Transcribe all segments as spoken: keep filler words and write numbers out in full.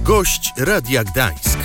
Gość Radia Gdańsk.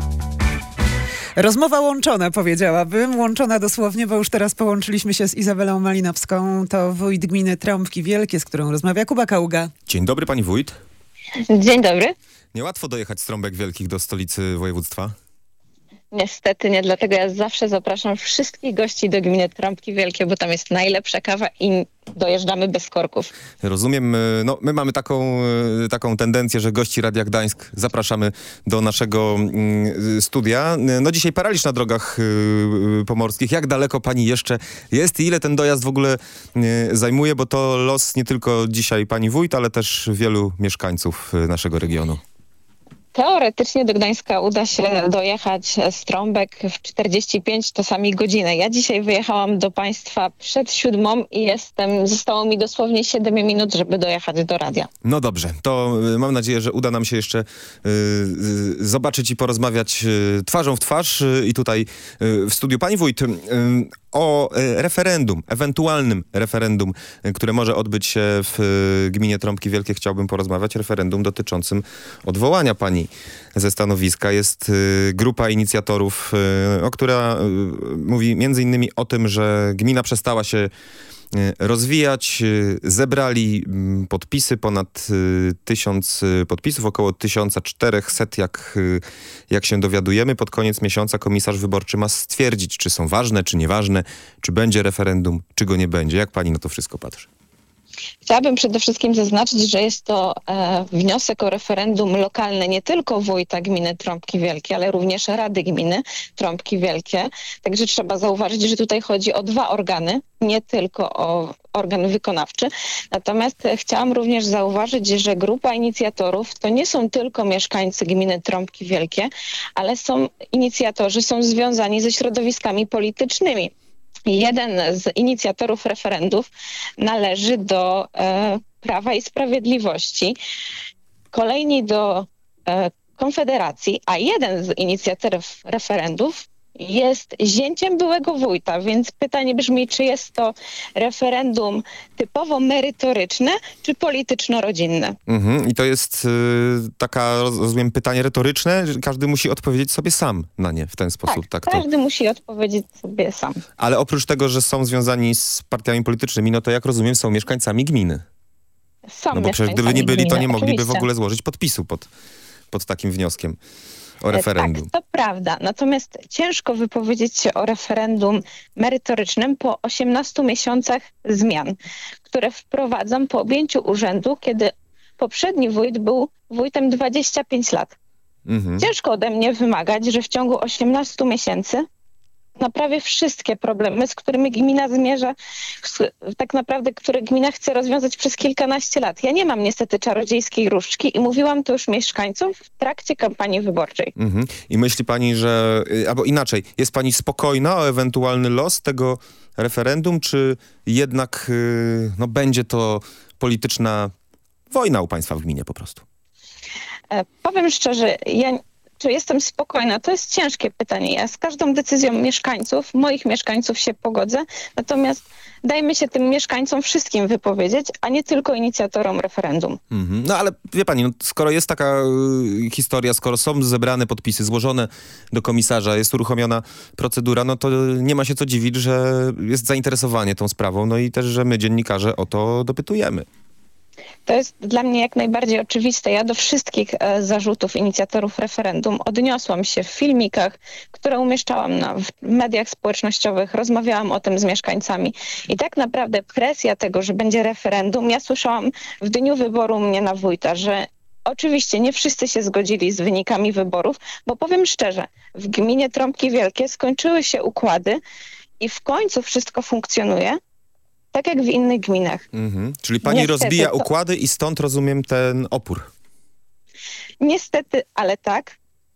Rozmowa łączona, powiedziałabym. Łączona dosłownie, bo już teraz połączyliśmy się z Izabelą Malinowską. To wójt gminy Trąbki Wielkie, z którą rozmawia Kuba Kaługa. Dzień dobry, pani wójt. Dzień dobry. Niełatwo dojechać z Trąbek Wielkich do stolicy województwa? Niestety nie, dlatego ja zawsze zapraszam wszystkich gości do gminy Trąbki Wielkie, bo tam jest najlepsza kawa i dojeżdżamy bez korków. Rozumiem, no my mamy taką, taką tendencję, że gości Radia Gdańsk zapraszamy do naszego studia. No dzisiaj paraliż na drogach pomorskich. Jak daleko pani jeszcze jest i ile ten dojazd w ogóle zajmuje, bo to los nie tylko dzisiaj pani wójt, ale też wielu mieszkańców naszego regionu. Teoretycznie do Gdańska uda się dojechać z Trąbek w czterdzieści pięć czasami godzinę. Ja dzisiaj wyjechałam do państwa przed siódmą i jestem, zostało mi dosłownie siedem minut, żeby dojechać do radia. No dobrze, to mam nadzieję, że uda nam się jeszcze y, y, zobaczyć i porozmawiać y, twarzą w twarz y, i tutaj y, w studiu. Pani wójt, y, o y, referendum, ewentualnym referendum, y, które może odbyć się w y, gminie Trąbki Wielkie, chciałbym porozmawiać. Referendum dotyczącym odwołania pani ze stanowiska. Jest y, grupa inicjatorów, y, o która y, mówi między innymi o tym, że gmina przestała się y, rozwijać. Y, zebrali y, podpisy, ponad y, tysiąc y, podpisów, około tysiąc czterysta, jak, y, jak się dowiadujemy. Pod koniec miesiąca komisarz wyborczy ma stwierdzić, czy są ważne, czy nieważne, czy będzie referendum, czy go nie będzie. Jak pani na to wszystko patrzy? Chciałabym przede wszystkim zaznaczyć, że jest to e, wniosek o referendum lokalne nie tylko wójta gminy Trąbki Wielkie, ale również Rady Gminy Trąbki Wielkie. Także trzeba zauważyć, że tutaj chodzi o dwa organy, nie tylko o organ wykonawczy. Natomiast e, chciałam również zauważyć, że grupa inicjatorów to nie są tylko mieszkańcy gminy Trąbki Wielkie, ale są inicjatorzy, są związani ze środowiskami politycznymi. Jeden z inicjatorów referendów należy do e, Prawa i Sprawiedliwości, kolejni do e, Konfederacji, a jeden z inicjatorów referendów jest zięciem byłego wójta, więc pytanie brzmi, czy jest to referendum typowo merytoryczne, czy polityczno-rodzinne? Mhm. I to jest y, taka, rozumiem, pytanie retoryczne, że każdy musi odpowiedzieć sobie sam na nie w ten sposób. Tak, tak każdy to... musi odpowiedzieć sobie sam. Ale oprócz tego, że są związani z partiami politycznymi, no to jak rozumiem, są mieszkańcami gminy. Są No bo przecież gdyby nie byli, gminy, to nie mogliby oczywiście. w ogóle złożyć podpisu pod, pod takim wnioskiem o referendum. Tak, to prawda. Natomiast ciężko wypowiedzieć się o referendum merytorycznym po osiemnastu miesiącach zmian, które wprowadzam po objęciu urzędu, kiedy poprzedni wójt był wójtem dwadzieścia pięć lat. Mhm. Ciężko ode mnie wymagać, że w ciągu osiemnastu miesięcy naprawię wszystkie problemy, z którymi gmina zmierza, tak naprawdę, które gmina chce rozwiązać przez kilkanaście lat. Ja nie mam niestety czarodziejskiej różdżki i mówiłam to już mieszkańcom w trakcie kampanii wyborczej. Mhm. I myśli pani, że, albo inaczej, jest pani spokojna o ewentualny los tego referendum, czy jednak yy, no, będzie to polityczna wojna u państwa w gminie po prostu? E, powiem szczerze, ja... Czy jestem spokojna? To jest ciężkie pytanie. Ja z każdą decyzją mieszkańców, moich mieszkańców się pogodzę, natomiast dajmy się tym mieszkańcom wszystkim wypowiedzieć, a nie tylko inicjatorom referendum. Mhm. No ale wie pani, no, skoro jest taka y, historia, skoro są zebrane podpisy, złożone do komisarza, jest uruchomiona procedura, no to nie ma się co dziwić, że jest zainteresowanie tą sprawą, no i też, że my dziennikarze o to dopytujemy. To jest dla mnie jak najbardziej oczywiste. Ja do wszystkich e, zarzutów inicjatorów referendum odniosłam się w filmikach, które umieszczałam na, w mediach społecznościowych, rozmawiałam o tym z mieszkańcami i tak naprawdę presja tego, że będzie referendum, ja słyszałam w dniu wyboru mnie na wójta, że oczywiście nie wszyscy się zgodzili z wynikami wyborów, bo powiem szczerze, w gminie Trąbki Wielkie skończyły się układy i w końcu wszystko funkcjonuje, tak jak w innych gminach. Mhm. Czyli pani Niestety, rozbija to... układy i stąd rozumiem ten opór. Niestety, ale tak.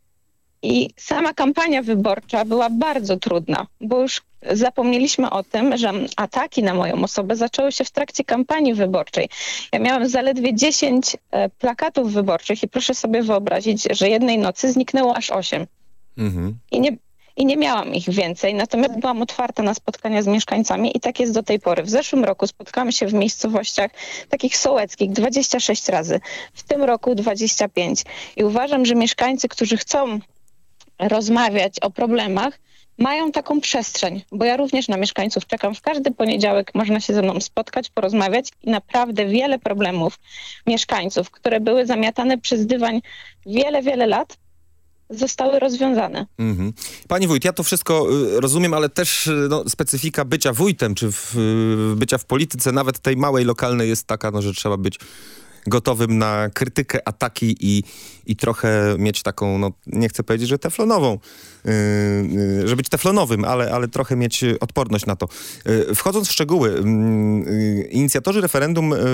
I sama kampania wyborcza była bardzo trudna, bo już zapomnieliśmy o tym, że ataki na moją osobę zaczęły się w trakcie kampanii wyborczej. Ja miałam zaledwie dziesięć e, plakatów wyborczych i proszę sobie wyobrazić, że jednej nocy zniknęło aż osiem. Mhm. I nie, i nie miałam ich więcej, natomiast byłam otwarta na spotkania z mieszkańcami i tak jest do tej pory. W zeszłym roku spotkałam się w miejscowościach takich sołeckich dwadzieścia sześć razy, w tym roku dwadzieścia pięć i uważam, że mieszkańcy, którzy chcą rozmawiać o problemach, mają taką przestrzeń, bo ja również na mieszkańców czekam. W każdy poniedziałek można się ze mną spotkać, porozmawiać i naprawdę wiele problemów mieszkańców, które były zamiatane przez dywan wiele, wiele lat, zostały rozwiązane. Mhm. Pani wójt, ja to wszystko y, rozumiem, ale też y, no, specyfika bycia wójtem, czy w, y, bycia w polityce, nawet tej małej, lokalnej jest taka, no, że trzeba być gotowym na krytykę, ataki i, i trochę mieć taką, no nie chcę powiedzieć, że teflonową, yy, yy, że być teflonowym, ale, ale trochę mieć odporność na to. Yy, wchodząc w szczegóły, yy, inicjatorzy referendum yy,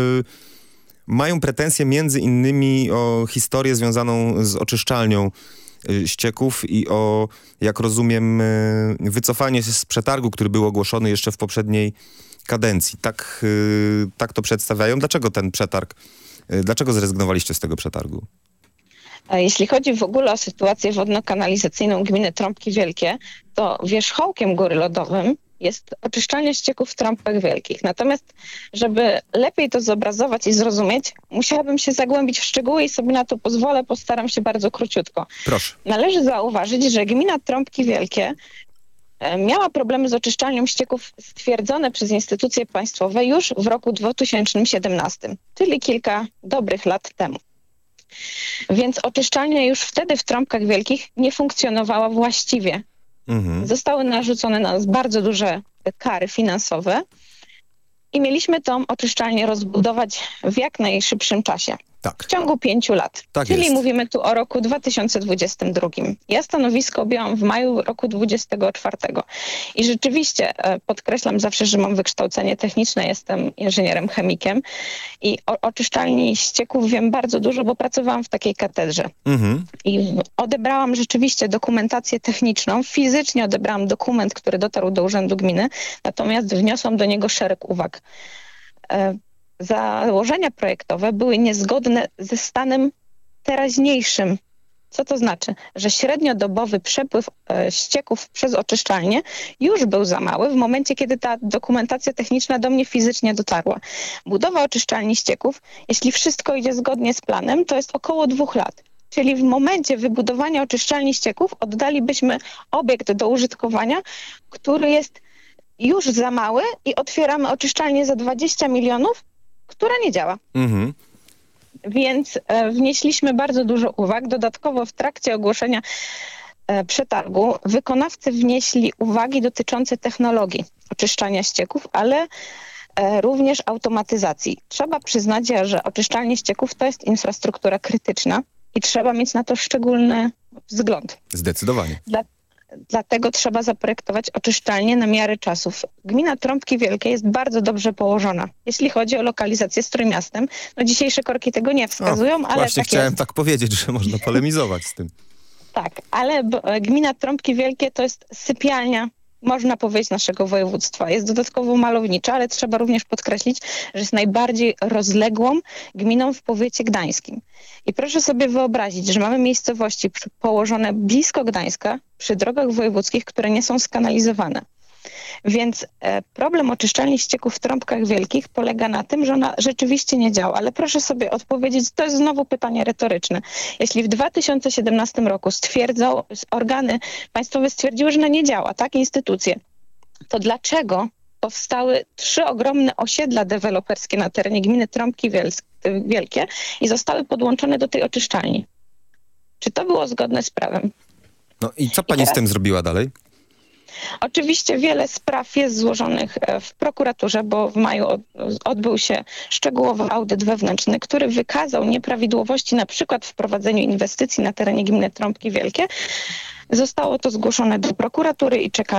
mają pretensje między innymi o historię związaną z oczyszczalnią yy, ścieków i o, jak rozumiem, yy, wycofanie się z przetargu, który był ogłoszony jeszcze w poprzedniej kadencji. Tak, yy, tak to przedstawiają. Dlaczego ten przetarg? Dlaczego zrezygnowaliście z tego przetargu? Jeśli chodzi w ogóle o sytuację wodno-kanalizacyjną gminy Trąbki Wielkie, to wierzchołkiem góry lodowym jest oczyszczalnia ścieków w Trąbkach Wielkich. Natomiast, żeby lepiej to zobrazować i zrozumieć, musiałabym się zagłębić w szczegóły i sobie na to pozwolę, postaram się bardzo króciutko. Proszę. Należy zauważyć, że gmina Trąbki Wielkie miała problemy z oczyszczalnią ścieków stwierdzone przez instytucje państwowe już w roku dwa tysiące siedemnastym, czyli kilka dobrych lat temu. Więc oczyszczalnia już wtedy w Trąbkach Wielkich nie funkcjonowała właściwie. Mhm. Zostały narzucone na nas bardzo duże kary finansowe i mieliśmy tą oczyszczalnię rozbudować w jak najszybszym czasie. Tak. W ciągu pięciu lat. Tak Czyli jest. mówimy tu o roku dwa tysiące dwudziestym drugim. Ja stanowisko objęłam w maju roku dwudziestego czwartego. I rzeczywiście e, podkreślam zawsze, że mam wykształcenie techniczne, jestem inżynierem chemikiem i o oczyszczalni ścieków wiem bardzo dużo, bo pracowałam w takiej katedrze. Mhm. I odebrałam rzeczywiście dokumentację techniczną, fizycznie odebrałam dokument, który dotarł do Urzędu Gminy, natomiast wniosłam do niego szereg uwag. E, Założenia projektowe były niezgodne ze stanem teraźniejszym. Co to znaczy? Że średniodobowy przepływ e, ścieków przez oczyszczalnię już był za mały w momencie, kiedy ta dokumentacja techniczna do mnie fizycznie dotarła. Budowa oczyszczalni ścieków, jeśli wszystko idzie zgodnie z planem, to jest około dwóch lat. Czyli w momencie wybudowania oczyszczalni ścieków oddalibyśmy obiekt do użytkowania, który jest już za mały i otwieramy oczyszczalnię za dwadzieścia milionów, która nie działa. Mhm. Więc e, wnieśliśmy bardzo dużo uwag. Dodatkowo w trakcie ogłoszenia e, przetargu wykonawcy wnieśli uwagi dotyczące technologii oczyszczania ścieków, ale e, również automatyzacji. Trzeba przyznać, że oczyszczalnie ścieków to jest infrastruktura krytyczna i trzeba mieć na to szczególny wzgląd. Zdecydowanie. Dla Dlatego trzeba zaprojektować oczyszczalnię na miarę czasów. Gmina Trąbki Wielkie jest bardzo dobrze położona. Jeśli chodzi o lokalizację z Trójmiastem, no dzisiejsze korki tego nie wskazują, o, ale właśnie tak chciałem jest. tak powiedzieć, że można polemizować z tym. Tak, ale gmina Trąbki Wielkie to jest sypialnia, można powiedzieć, naszego województwa. Jest dodatkowo malownicza, ale trzeba również podkreślić, że jest najbardziej rozległą gminą w powiecie gdańskim. I proszę sobie wyobrazić, że mamy miejscowości położone blisko Gdańska, przy drogach wojewódzkich, które nie są skanalizowane. Więc e, problem oczyszczalni ścieków w Trąbkach Wielkich polega na tym, że ona rzeczywiście nie działa. Ale proszę sobie odpowiedzieć, to jest znowu pytanie retoryczne. Jeśli w dwa tysiące siedemnastym roku stwierdzą, organy państwowe stwierdziły, że ona nie działa, tak, instytucje, to dlaczego powstały trzy ogromne osiedla deweloperskie na terenie gminy Trąbki Wielkie i zostały podłączone do tej oczyszczalni? Czy to było zgodne z prawem? No i co pani I teraz... z tym zrobiła dalej? Oczywiście wiele spraw jest złożonych w prokuraturze, bo w maju odbył się szczegółowy audyt wewnętrzny, który wykazał nieprawidłowości na przykład w prowadzeniu inwestycji na terenie gminy Trąbki Wielkie. Zostało to zgłoszone do prokuratury i czekamy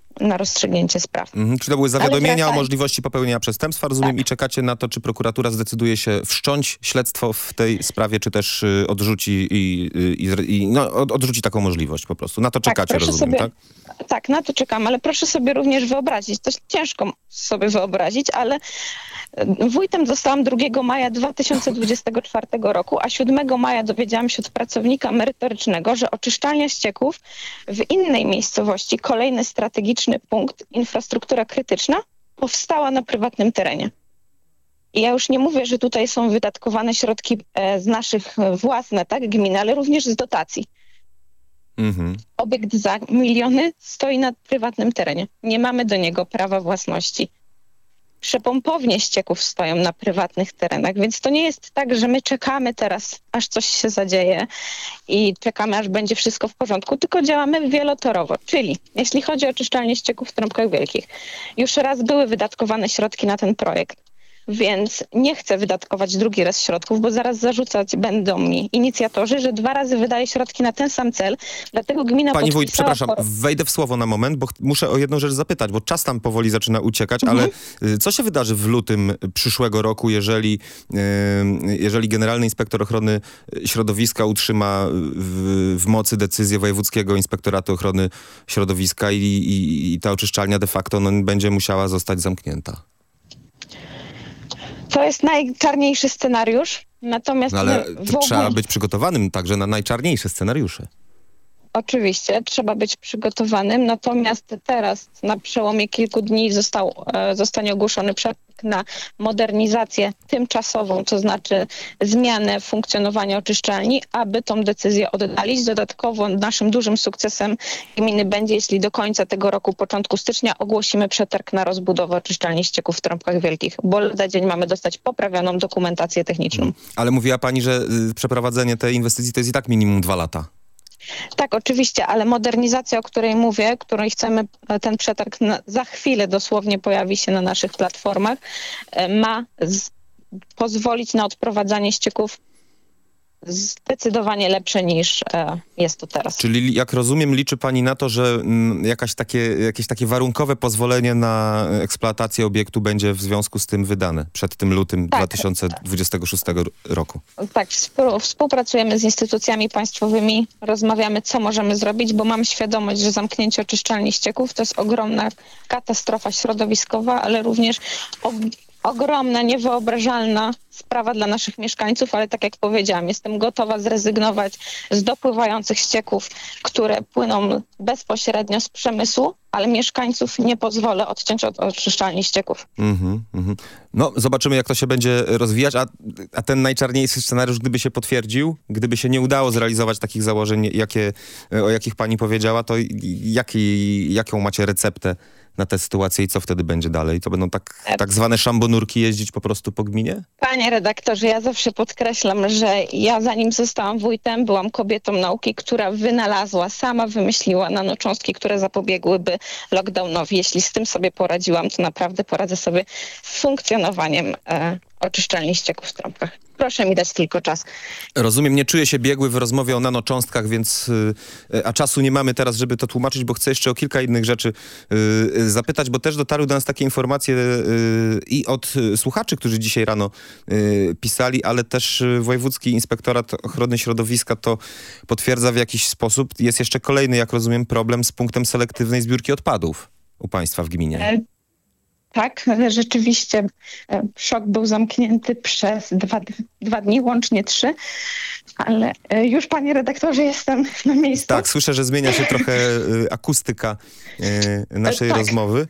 na rozstrzygnięcie spraw. Mhm, czy to były zawiadomienia wracaj... o możliwości popełnienia przestępstwa, rozumiem, Tak. i czekacie na to, czy prokuratura zdecyduje się wszcząć śledztwo w tej sprawie, czy też y, odrzuci i, i, i no, od, odrzuci taką możliwość po prostu. Na to czekacie, proszę rozumiem, sobie, tak? Tak, na to czekam, ale proszę sobie również wyobrazić, to ciężko sobie wyobrazić, ale wójtem zostałam drugiego maja dwa tysiące dwudziestego czwartego roku, a siódmego maja dowiedziałam się od pracownika merytorycznego, że oczyszczalnia ścieków w innej miejscowości, kolejny strategiczny punkt, infrastruktura krytyczna, powstała na prywatnym terenie. I ja już nie mówię, że tutaj są wydatkowane środki z naszych własne, tak, gminy, ale również z dotacji. Mhm. Obiekt za miliony stoi na prywatnym terenie. Nie mamy do niego prawa własności. Przepompownie ścieków stoją na prywatnych terenach, więc to nie jest tak, że my czekamy teraz, aż coś się zadzieje i czekamy, aż będzie wszystko w porządku, tylko działamy wielotorowo. Czyli jeśli chodzi o oczyszczalnię ścieków w Trąbkach Wielkich, już raz były wydatkowane środki na ten projekt. Więc nie chcę wydatkować drugi raz środków, bo zaraz zarzucać będą mi inicjatorzy, że dwa razy wydaje środki na ten sam cel, dlatego gmina Pani wójt, podpisała... przepraszam, wejdę w słowo na moment, bo ch- muszę o jedną rzecz zapytać, bo czas tam powoli zaczyna uciekać, Mhm. ale y, co się wydarzy w lutym przyszłego roku, jeżeli, y, jeżeli Generalny Inspektor Ochrony Środowiska utrzyma w, w mocy decyzję Wojewódzkiego Inspektoratu Ochrony Środowiska i, i, i ta oczyszczalnia de facto no, będzie musiała zostać zamknięta? To jest najczarniejszy scenariusz, natomiast No, ale my to w ogóle... trzeba być przygotowanym także na najczarniejsze scenariusze. Oczywiście, trzeba być przygotowanym, natomiast teraz na przełomie kilku dni został, e, zostanie ogłoszony przetarg na modernizację tymczasową, to znaczy zmianę funkcjonowania oczyszczalni, aby tą decyzję oddalić. Dodatkowo naszym dużym sukcesem gminy będzie, jeśli do końca tego roku, początku stycznia, ogłosimy przetarg na rozbudowę oczyszczalni ścieków w Trąbkach Wielkich, bo lada dzień mamy dostać poprawioną dokumentację techniczną. Ale mówiła pani, że y, przeprowadzenie tej inwestycji to jest i tak minimum dwa lata. Tak, oczywiście, ale modernizacja, o której mówię, której chcemy, ten przetarg na, za chwilę dosłownie pojawi się na naszych platformach, ma z, pozwolić na odprowadzanie ścieków zdecydowanie lepsze niż e, jest to teraz. Czyli jak rozumiem, liczy pani na to, że mm, jakaś takie, jakieś takie warunkowe pozwolenie na eksploatację obiektu będzie w związku z tym wydane przed tym lutym Tak, dwa tysiące dwudziestego szóstego roku. Tak, współ, współpracujemy z instytucjami państwowymi, rozmawiamy, co możemy zrobić, bo mam świadomość, że zamknięcie oczyszczalni ścieków to jest ogromna katastrofa środowiskowa, ale również o, ogromna, niewyobrażalna sprawa dla naszych mieszkańców, ale tak jak powiedziałam, jestem gotowa zrezygnować z dopływających ścieków, które płyną bezpośrednio z przemysłu, ale mieszkańców nie pozwolę odciąć od oczyszczalni ścieków. Mhm, mhm. No, zobaczymy, jak to się będzie rozwijać, a, a ten najczarniejszy scenariusz, gdyby się potwierdził, gdyby się nie udało zrealizować takich założeń, jakie, o jakich pani powiedziała, to jaki, jaką macie receptę na tę sytuację i co wtedy będzie dalej? To będą tak, tak zwane szambonurki jeździć po prostu po gminie? Panie redaktorze, ja zawsze podkreślam, że ja zanim zostałam wójtem, byłam kobietą nauki, która wynalazła, sama wymyśliła nanocząstki, które zapobiegłyby lockdownowi. Jeśli z tym sobie poradziłam, to naprawdę poradzę sobie z funkcjonowaniem e, oczyszczalni ścieków w Trąbkach. Proszę mi dać tylko czas. Rozumiem, nie czuję się biegły w rozmowie o nanocząstkach, więc yy, a czasu nie mamy teraz, żeby to tłumaczyć, bo chcę jeszcze o kilka innych rzeczy yy, zapytać, bo też dotarły do nas takie informacje yy, i od yy, słuchaczy, którzy dzisiaj rano yy, pisali, ale też yy, Wojewódzki Inspektorat Ochrony Środowiska to potwierdza w jakiś sposób. Jest jeszcze kolejny, jak rozumiem, problem z punktem selektywnej zbiórki odpadów u państwa w gminie. E- Tak, rzeczywiście e, szok był zamknięty przez dwa, dwa dni, łącznie trzy, ale e, już, panie redaktorze, jestem na miejscu. Tak, słyszę, że zmienia się trochę y, akustyka y, naszej tak. rozmowy.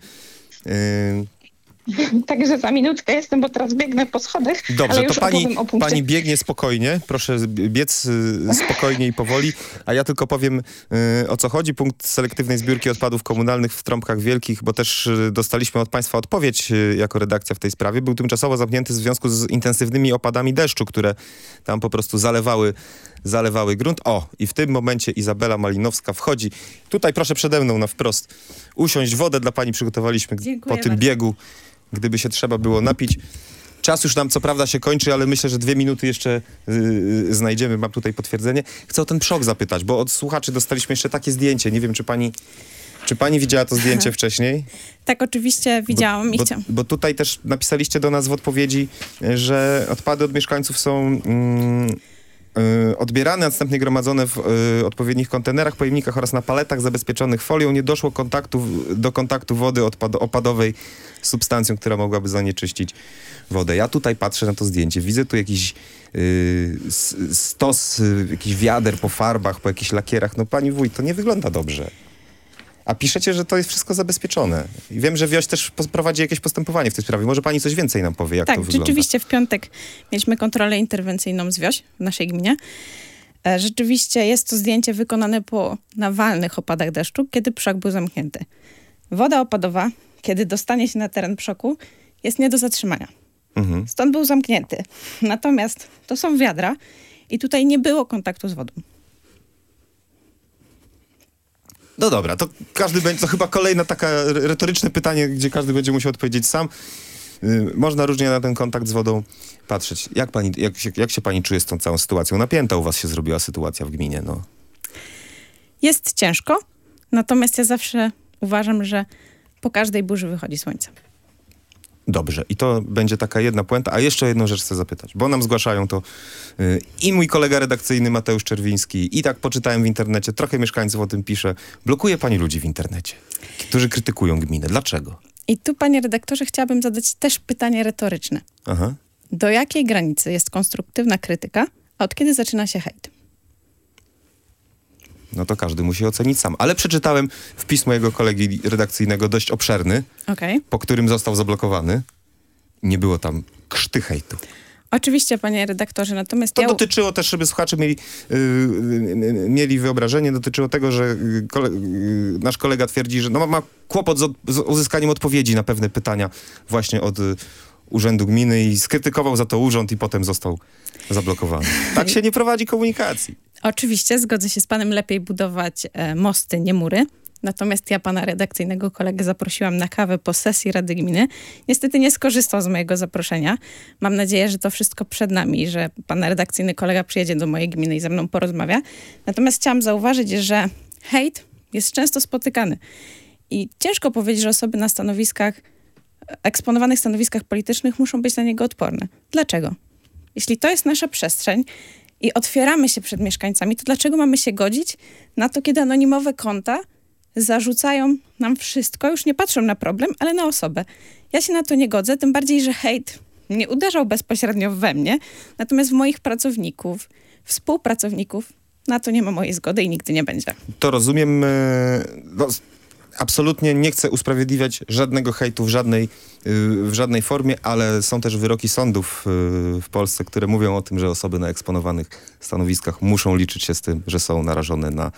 Y, Także za minutkę jestem, bo teraz biegnę po schodach. Dobrze, ale już to pani, opowiem o punkcie. pani biegnie spokojnie, proszę biec y, spokojnie i powoli, a ja tylko powiem y, o co chodzi. Punkt selektywnej zbiórki odpadów komunalnych w Trąbkach Wielkich, bo też y, dostaliśmy od państwa odpowiedź y, jako redakcja w tej sprawie. Był tymczasowo zamknięty w związku z intensywnymi opadami deszczu, które tam po prostu zalewały, zalewały grunt. O, i w tym momencie Izabela Malinowska wchodzi. Tutaj proszę przede mną na wprost usiąść. Wodę dla pani przygotowaliśmy Dziękuję po tym bardzo. biegu, gdyby się trzeba było napić. Czas już nam co prawda się kończy, ale myślę, że dwie minuty jeszcze yy, znajdziemy. Mam tutaj potwierdzenie. Chcę o ten przok zapytać, bo od słuchaczy dostaliśmy jeszcze takie zdjęcie. Nie wiem, czy pani, Czy pani widziała to zdjęcie wcześniej? Tak, oczywiście widziałam bo, i bo, chciałam. Bo tutaj też napisaliście do nas w odpowiedzi, że odpady od mieszkańców są mm, y, odbierane, a następnie gromadzone w y, odpowiednich kontenerach, pojemnikach oraz na paletach zabezpieczonych folią. Nie doszło kontaktu, do kontaktu wody odpad, opadowej z substancją, która mogłaby zanieczyścić wodę. Ja tutaj patrzę na to zdjęcie, widzę tu jakiś y, stos y, jakichś wiader po farbach, po jakichś lakierach. No pani wójt, to nie wygląda dobrze. A piszecie, że to jest wszystko zabezpieczone. I wiem, że Wioś też prowadzi jakieś postępowanie w tej sprawie. Może pani coś więcej nam powie, jak tak, to wygląda? Tak, rzeczywiście w piątek mieliśmy kontrolę interwencyjną z Wioś w naszej gminie. E, rzeczywiście jest to zdjęcie wykonane po nawalnych opadach deszczu, kiedy przok był zamknięty. Woda opadowa, kiedy dostanie się na teren przoku, jest nie do zatrzymania. Mhm. Stąd był zamknięty. Natomiast to są wiadra i tutaj nie było kontaktu z wodą. No dobra, to każdy będzie, to chyba kolejne takie retoryczne pytanie, gdzie każdy będzie musiał odpowiedzieć sam. Yy, można różnie na ten kontakt z wodą patrzeć. Jak, pani, jak, się, jak się pani czuje z tą całą sytuacją? Napięta u was się zrobiła sytuacja w gminie, no. Jest ciężko, natomiast ja zawsze uważam, że po każdej burzy wychodzi słońce. Dobrze. I to będzie taka jedna puenta. A jeszcze jedną rzecz chcę zapytać, bo nam zgłaszają to yy, i mój kolega redakcyjny Mateusz Czerwiński, i tak poczytałem w internecie, trochę mieszkańców o tym pisze. Blokuje pani ludzi w internecie, którzy krytykują gminę. Dlaczego? I tu, panie redaktorze, chciałabym zadać też pytanie retoryczne. Aha. Do jakiej granicy jest konstruktywna krytyka, a od kiedy zaczyna się hejt? No to każdy musi ocenić sam. Ale przeczytałem wpis mojego kolegi redakcyjnego dość obszerny, okay. po którym został zablokowany. Nie było tam krzty hejtu. Oczywiście, panie redaktorze, natomiast... To ja... dotyczyło też, żeby słuchacze mieli, yy, yy, mieli wyobrażenie, dotyczyło tego, że kole, yy, nasz kolega twierdzi, że no, ma, ma kłopot z, od, z uzyskaniem odpowiedzi na pewne pytania właśnie od yy, Urzędu Gminy i skrytykował za to urząd i potem został zablokowany. Tak się nie prowadzi komunikacji. Oczywiście, zgodzę się z panem, lepiej budować e, mosty, nie mury. Natomiast ja pana redakcyjnego kolegę zaprosiłam na kawę po sesji Rady Gminy. Niestety nie skorzystał z mojego zaproszenia. Mam nadzieję, że to wszystko przed nami, że pan redakcyjny kolega przyjedzie do mojej gminy i ze mną porozmawia. Natomiast chciałam zauważyć, że hejt jest często spotykany. I ciężko powiedzieć, że osoby na stanowiskach, eksponowanych stanowiskach politycznych muszą być na niego odporne. Dlaczego? Jeśli to jest nasza przestrzeń i otwieramy się przed mieszkańcami, to dlaczego mamy się godzić na to, kiedy anonimowe konta zarzucają nam wszystko, już nie patrzą na problem, ale na osobę. Ja się na to nie godzę, tym bardziej, że hejt nie uderzał bezpośrednio we mnie, natomiast w moich pracowników, współpracowników, na to nie ma mojej zgody i nigdy nie będzie. To rozumiem. No, absolutnie nie chcę usprawiedliwiać żadnego hejtu w żadnej, w żadnej formie, ale są też wyroki sądów w Polsce, które mówią o tym, że osoby na eksponowanych stanowiskach muszą liczyć się z tym, że są narażone na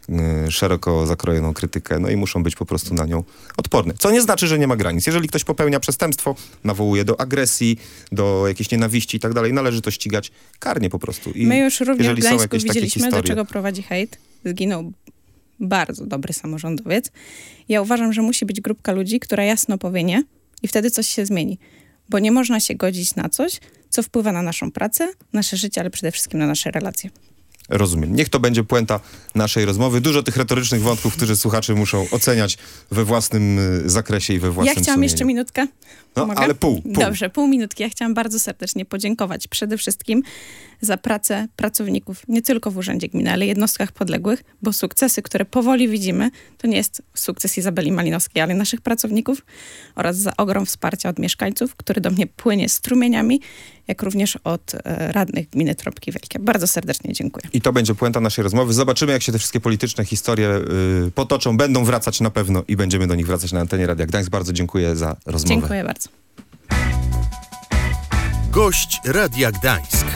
szeroko zakrojoną krytykę, no i muszą być po prostu na nią odporne. Co nie znaczy, że nie ma granic. Jeżeli ktoś popełnia przestępstwo, nawołuje do agresji, do jakiejś nienawiści i tak dalej, należy to ścigać karnie po prostu. I my już również w Gdańsku widzieliśmy, historie, do czego prowadzi hejt. Zginął bardzo dobry samorządowiec. Ja uważam, że musi być grupka ludzi, która jasno powie nie i wtedy coś się zmieni. Bo nie można się godzić na coś, co wpływa na naszą pracę, nasze życie, ale przede wszystkim na nasze relacje. Rozumiem. Niech to będzie puenta naszej rozmowy. Dużo tych retorycznych wątków, które słuchacze muszą oceniać we własnym zakresie i we własnym Ja chciałam sumieniu. jeszcze minutkę. No, Mogę? ale pół, pół. Dobrze, pół minutki. Ja chciałam bardzo serdecznie podziękować przede wszystkim za pracę pracowników, nie tylko w Urzędzie Gminy, ale jednostkach podległych, bo sukcesy, które powoli widzimy, to nie jest sukces Izabeli Malinowskiej, ale naszych pracowników oraz za ogrom wsparcia od mieszkańców, który do mnie płynie strumieniami, jak również od e, radnych gminy Trąbki Wielkie. Bardzo serdecznie dziękuję. I to będzie puenta naszej rozmowy. Zobaczymy, jak się te wszystkie polityczne historie y, potoczą. Będą wracać na pewno i będziemy do nich wracać na antenie Radia Gdańsk. Bardzo dziękuję za rozmowę. Dziękuję bardzo. Gość Radia Gdańsk.